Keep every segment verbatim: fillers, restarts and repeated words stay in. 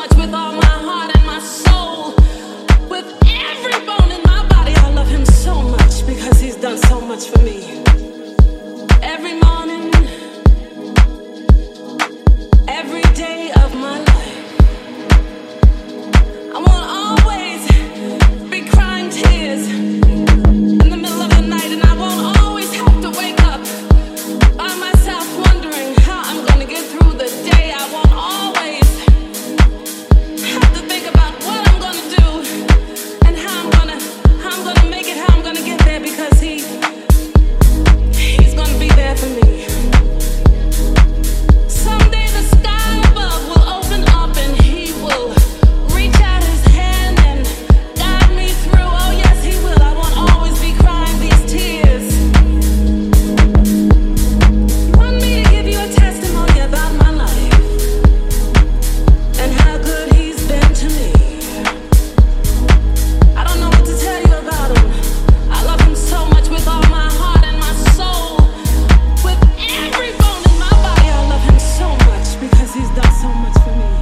much with all my heart and my soul. With every bone in my body, I love him so much because he's done so much for me. Every morning, every day of my life, I won't always be crying tears in the middle of the night, and I won't always have to wake up by myself wondering how I'm going to get through the day. I won't always have to think about what I'm going to do and how I'm going to how I'm going to make it, how I'm going to get there, because he he's going to be there for me. Someday the sky above will open up and he will reach out his hand and guide me through. Oh yes, he will. I won't always be crying these tears. You want me to give you a testimony about my life and how good he's been to me? I don't know what to tell you about him. I love him so much with all my heart and my soul. With every bone in my body, I love him so much because he's done so much for me.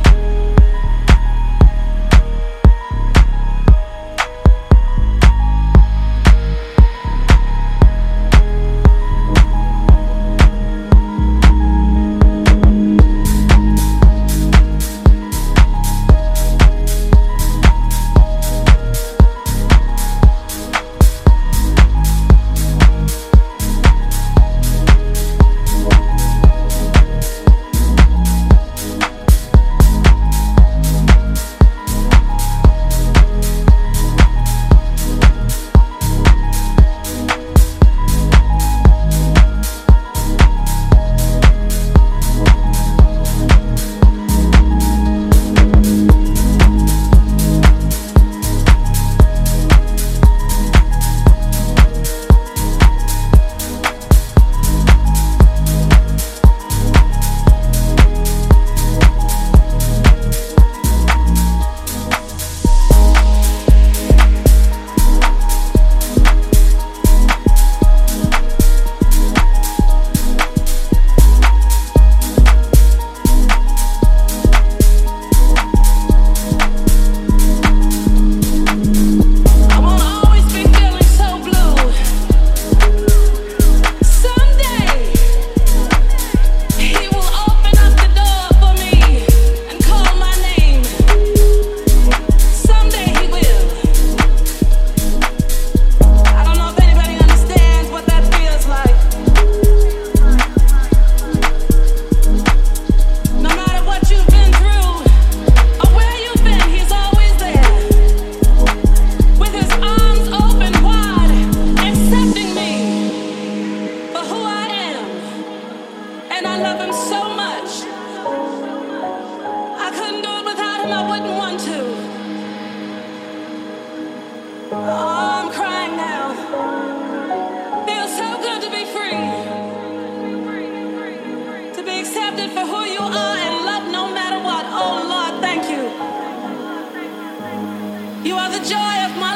You are the joy of my